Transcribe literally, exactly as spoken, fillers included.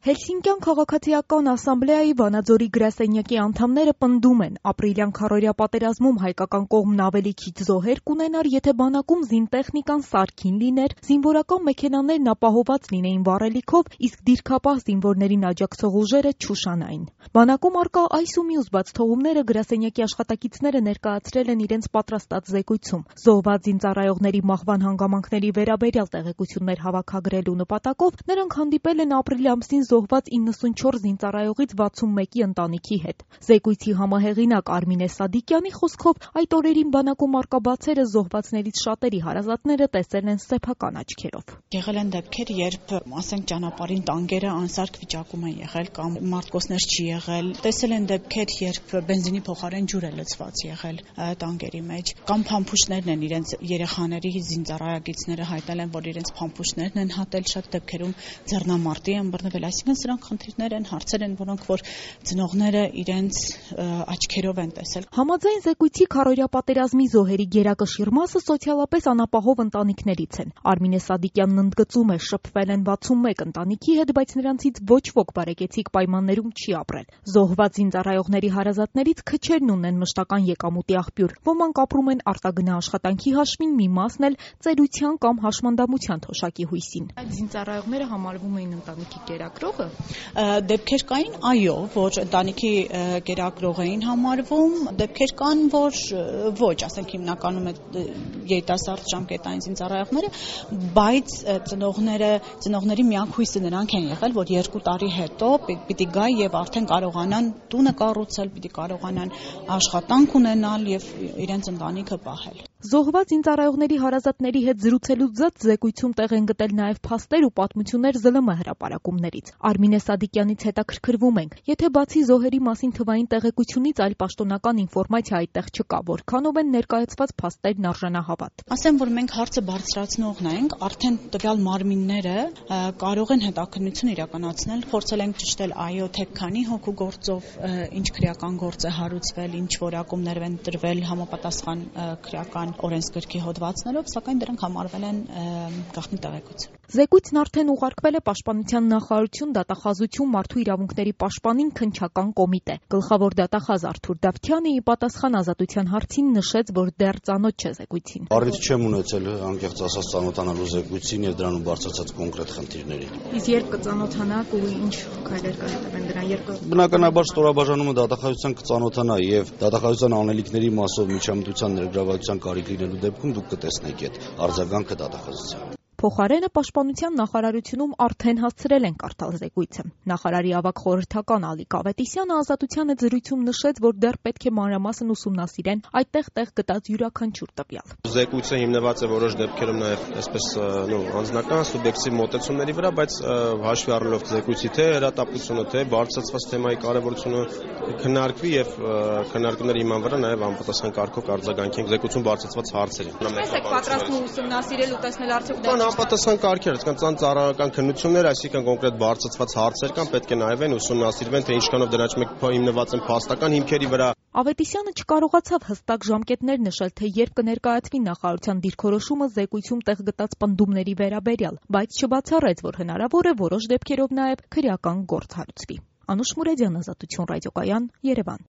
Հելսինկյան քաղաքացիական ասամբլեայի Վանաձորի գրասենյակի անդամները պնդում են, ապրիլյան քարոզիա պատերազմում հայկական կողմն ավելի քիչ զոհեր կունենար, եթե բանակում զինտեխնիկան սարքին լիներ, զինվորական մեքենաներն ապահովված լինեին վառելիքով, իսկ դիրքապահ զինվորներին աջակցող ուժերը չուշանային։ Բանակում առկա այս ու մյուս բացթողումները գրասենյակի աշխատակիցները ներկայացրել են իրենց պատրաստած զեկույցում։ Զոհված զինծառայողների մահվան հանգամանքների վերաբերյալ տեղեկություններ հավաքագրելու նպատակով նրանք հանդիպել են ապրիլի ամսին զոհված իննսունչորս զինծառայողից վաթսունմեկի ընտանիքի հետ։ Զեկույցի համահեղինակ Արմինե Սադիկյանի խոսքով այդ օրերին բանակում առկա բացերը զոհվածներից շատերի հարազատները տեսել են սեփական աչքերով։ Եղել են դեպքեր, երբ ասենք ճանապարհին տանկերը անսարք վիճակում են եղել կամ մարտկոցներ չի եղել։ Տեսել են դեպքեր, երբ բենզինի փոխարեն ջուր է լցված եղել տանկերի մեջ, կամ փամփուշտներն են իրենց երեխաների զինծառայողները հայտնել են, որ իրենց փամփուշտներն են հատել, շատ դեպքերում ձեռնամարտի են բռնվել, այսինքն սրանք խնդիրներ են, հարցեր են, որոնք որ ծնողները իրենց աչքերով են տեսել։ Համաձայն զեկույցի քարոզիա պատերազմի զոհերի գերակշիռ մասը սոցիալապես անապահով ընտանիքներից են։ Արմինե Սադիկյանն ընդգծում է, շփվել են վաթսունմեկ ընտանիքի հետ, բայց նրանցից ոչ ոք բարեկեցիկ պայմաններում չի ապրել։ Զոհված զինծառայողների հարազատներից քչերն ունեն մշտական եկամուտի աղբյուր։ Ոմանք ապրում են արտագնա աշխատանքի հաշվին, մի մասն էլ ծերության կամ հաշմանդամության թոշակի հույսին։ Այդ զինծառայողները համարվում էին ընտանիքի կերակրողը։ Դեպքեր կային, այո, որ ընտանիքի կերակրող էին համարվում, դեպքեր կան, որ ոչ, ասենք հիմնականում երիտասարդ ժամկետային զինծառայողները, բայց ծնողները, ծնողների միակ հույսը նրանք են եղել, որ երկու տարի հետո պիտի գա եւ արդեն կարողանան տունը կառուցել, պիտի կարողանան աշխատանք ունենալ եւ իրենց ընտանիքը պահել։ Զոհված զինծառայողների հարազատների հետ զրուցելուց զատ զեկույցում տեղ են գտել նաև փաստեր ու պատմություններ ԶԼՄ հրապարակումներից։ Արմինե Սադիկյանից հետաքրքրվում ենք, եթե բացի զոհերի մասին թվային տեղեկությունից այլ պաշտոնական ինֆորմացիա այդտեղ չկա, որքանով են ներկայացված փաստերն արժանահավատ։ Ասեմ, որ մենք հարցը բարձրացնողն ենք, արդեն տվյալ մարմինները կարող են հետաքննություն իրականացնել, փորձել ենք ճշտել այո, թե քանի հոգու գործով ինչ քրեական գործ է հարուցվել, ինչ որակումներ են տրվել համապատասխան քրեական օրենսգրքի հոդվածներով, սակայն դրանք համարվել են գաղտնի տեղեկություն։ Զեկույցն արդեն ուղարկվել է Պաշտպանության նախարարություն, դատախազություն, մարդու իրավունքների պաշտպանին քննչական կոմիտե։ Գլխավոր դատախազ Արթուր Դավթյանը ի պատասխան ազատության հարցին նշեց, որ դեռ ծանոթ չէ զեկույցին։ Առիթ չեմ ունեցել անկեղծ ասած ծանոթանալու զեկույցին եւ դրանում բարձրացած կոնկրետ խնդիրներին։ Իսկ երբ կծանոթանաք ու ինչ քայլեր կհետևեն դրան երկու։ Բնականաբար ստորաբաժանումը դատախազության կծանոթանա եւ դատախազության անելիքների մասով միջամտության ներգրավվածության կարիք լինելու դեպքում դուք կտեսնեք այդ արձագանքը դատախազության։ Փոխարենը Պաշտպանության նախարարությունում արդեն հասցրել են կարդալ զեկույցը։ Նախարարի ավագ խորհրդական Ալիկ Ավետիսյանը ազատությանը զրույցում նշեց, որ դեռ պետք է մանրամասն ուսումնասիրեն այդտեղ տեղ գտած յուրաքանչյուր տվյալ։ Զեկույցը հիմնված է որոշ դեպքերում նաև այսպես նո անձնական սուբյեկտիվ մոտեցումների վրա, բայց հաշվի առնելով զեկույցի թե հրատապությունը, թե բարձրացված թեմայի կարևորությունը քննարկվի եւ քննարկումների իման վրա նաև անպատասխան կարգով արձագանքենք զեկույցում բարձրացված հարցերին։ Ո՞նց եք պատրաստվում ուսումնասիրել ու տեսնել արդյոք Անպատասխան կարգեր, կան ծառայական քննություններ, այսինքն կոնկրետ բարձրացված հարցեր կան, պետք է նայվեն, ուսումնասիրվեն, թե ինչքանով դրանց մեկ հիմնված են փաստական հիմքերի վրա։ Ավետիսյանը չկարողացավ հստակ ժամկետներ նշել, թե երբ կներկայացվի նախարարության դիրքորոշումը զեկույցում տեղ գտած պնդումների վերաբերյալ, բայց չբացառեց, որ հնարավոր է որոշ դեպքերով նաև քրեական գործ հարուցվի։ Անուշ Մուրեդյան, Ազատություն ռադիոկայան, Երևան։